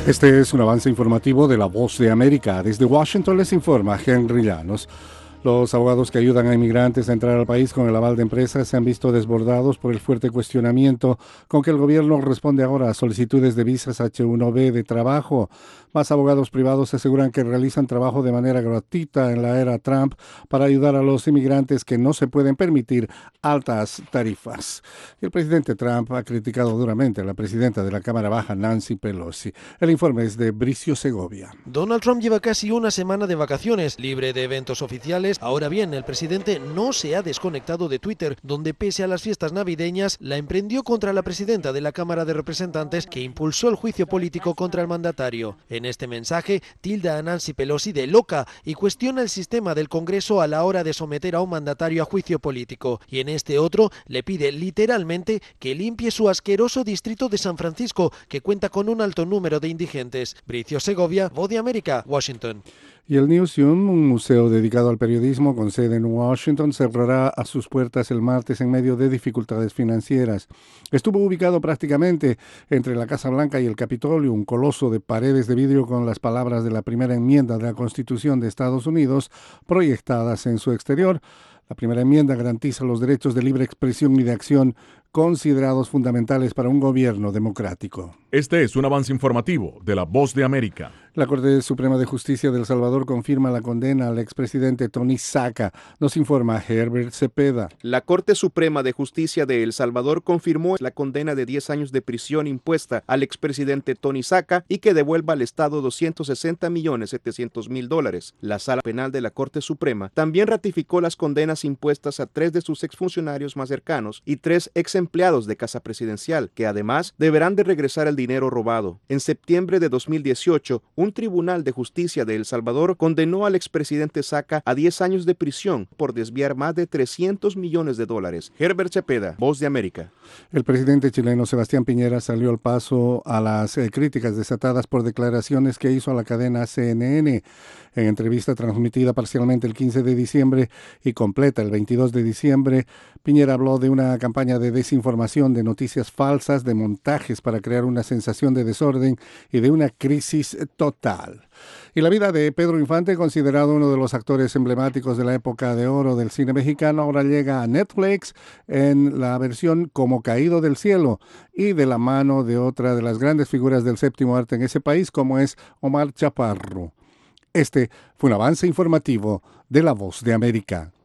Este es un avance informativo de La Voz de América. Desde Washington les informa Henry Llanos. Los abogados que ayudan a inmigrantes a entrar al país con el aval de empresas se han visto desbordados por el fuerte cuestionamiento con que el gobierno responde ahora a solicitudes de visas H-1B de trabajo. Más abogados privados aseguran que realizan trabajo de manera gratuita en la era Trump para ayudar a los inmigrantes que no se pueden permitir altas tarifas. El presidente Trump ha criticado duramente a la presidenta de la Cámara Baja, Nancy Pelosi. El informe es de Bricio Segovia. Donald Trump lleva casi una semana de vacaciones, libre de eventos oficiales. Ahora bien, el presidente no se ha desconectado de Twitter, donde pese a las fiestas navideñas, la emprendió contra la presidenta de la Cámara de Representantes, que impulsó el juicio político contra el mandatario. En este mensaje, tilda a Nancy Pelosi de loca y cuestiona el sistema del Congreso a la hora de someter a un mandatario a juicio político. Y en este otro, le pide literalmente que limpie su asqueroso distrito de San Francisco, que cuenta con un alto número de indigentes. Bricio Segovia, Voz de América, Washington. Y el Newseum, un museo dedicado al periodismo con sede en Washington, cerrará a sus puertas el martes en medio de dificultades financieras. Estuvo ubicado prácticamente entre la Casa Blanca y el Capitolio, un coloso de paredes de vidrio con las palabras de la primera enmienda de la Constitución de Estados Unidos proyectadas en su exterior. La primera enmienda garantiza los derechos de libre expresión y de acción considerados fundamentales para un gobierno democrático. Este es un avance informativo de La Voz de América. La Corte Suprema de Justicia de El Salvador confirma la condena al expresidente Tony Saca. Nos informa Herbert Cepeda. La Corte Suprema de Justicia de El Salvador confirmó la condena de 10 años de prisión impuesta al expresidente Tony Saca y que devuelva al Estado $260.700.000. La Sala Penal de la Corte Suprema también ratificó las condenas impuestas a 3 de sus exfuncionarios más cercanos y 3 ex empleados de Casa Presidencial, que además deberán de regresar el dinero robado. En septiembre de 2018, un tribunal de justicia de El Salvador condenó al expresidente Saca a 10 años de prisión por desviar más de $300 millones. Herbert Cepeda, Voz de América. El presidente chileno Sebastián Piñera salió al paso a las críticas desatadas por declaraciones que hizo a la cadena CNN. En entrevista transmitida parcialmente el 15 de diciembre y completa el 22 de diciembre, Piñera habló de una campaña de desinformación, de noticias falsas, de montajes para crear una sensación de desorden y de una crisis total. Y la vida de Pedro Infante, considerado uno de los actores emblemáticos de la época de oro del cine mexicano, ahora llega a Netflix en la versión Como Caído del Cielo y de la mano de otra de las grandes figuras del séptimo arte en ese país, como es Omar Chaparro. Este fue un avance informativo de La Voz de América.